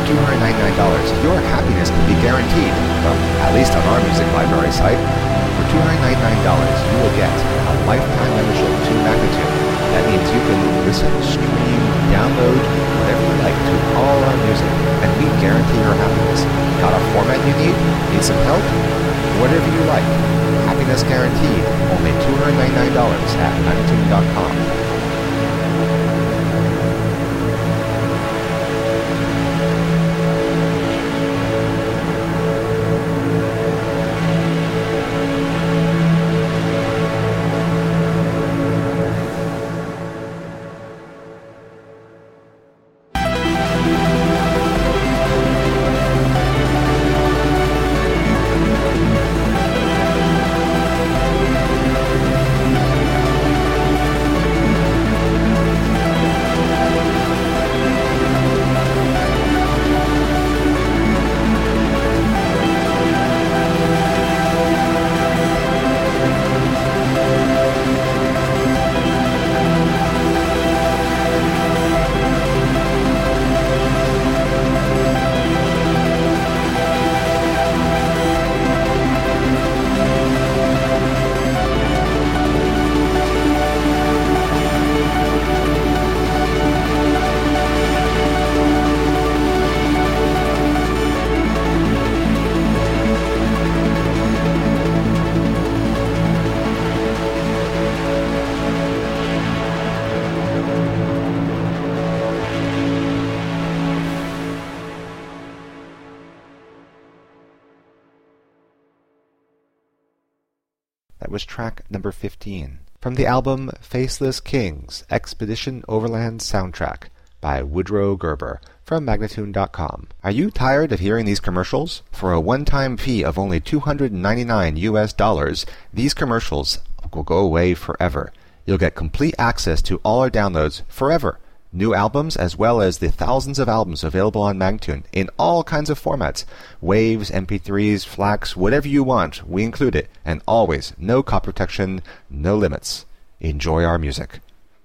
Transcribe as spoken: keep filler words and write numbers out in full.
two hundred ninety-nine dollars, your happiness can be guaranteed, well, at least on our music library site. For two hundred ninety-nine dollars, you will get a lifetime membership to Magnatune. That means you can listen, stream, download, whatever you like to all our music, and we guarantee your happiness. Got a format you need? Need some help? Whatever you like. Happiness guaranteed. Only two hundred ninety-nine dollars at Magnatune dot com. That was track number fifteen, from the album Faceless Kings, Expedition Overland Soundtrack, by Woodrow Gerber, from Magnatune dot com. Are you tired of hearing these commercials? For a one-time fee of only two hundred ninety-nine U S dollars, these commercials will go away forever. You'll get complete access to all our downloads forever. New albums, as well as the thousands of albums available on Magnatune in all kinds of formats. Waves, M P threes, FLACs, whatever you want, we include it. And always, no copy protection, no limits. Enjoy our music.